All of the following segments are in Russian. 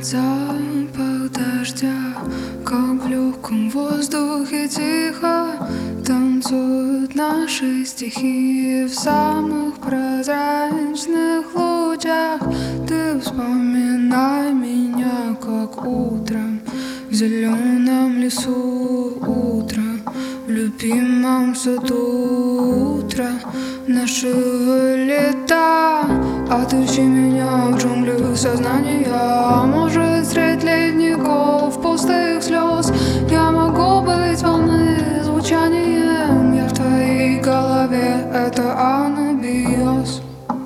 Запах дождя, как в легком воздухе тихо танцуют наши стихи в самых прозрачных лучах. Ты вспоминай меня, как утром в зеленом лесу, утро в любимом саду, утро нашего лета. Отыщи меня в джунглях сознания, может, средь ледников пустых слез. Я могу быть волны звучанием, я в твоей голове, это анабиоз.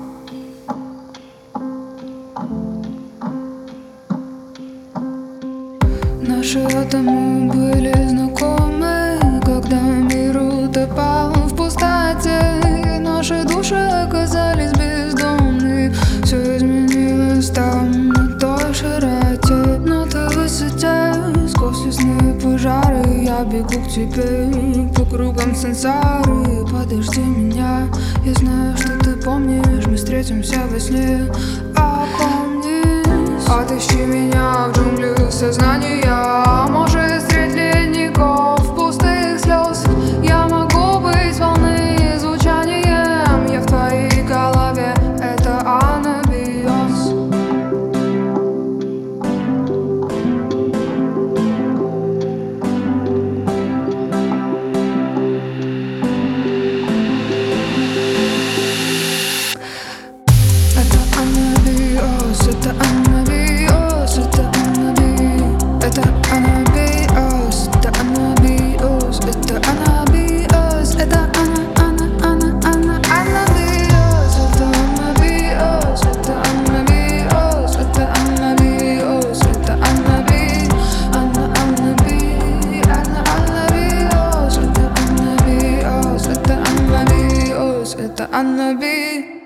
Наши атомы были знакомы, когда мир утопал в пустоте, и наши души оказались бездомны. Все изменилось там, на той широте, на той высоте. Сквозь лесные пожары я бегу к тебе по кругам сансары. Подожди меня, я знаю, что ты помнишь, мы встретимся во сне. Опомнись, отыщи меня в джунглях сознания, может, средь ледников пустых слез. Я могу быть волны звучанием, я в твоей голове, это анабиоз. Это анабиоз, это анабиоз, это анабиоз, это анабиоз, это анабиоз, это анабиоз, это анабиоз, это анабиоз, это анабиоз, это анабиоз, это анабиоз, это анабиоз, это анабиоз, это анабиоз.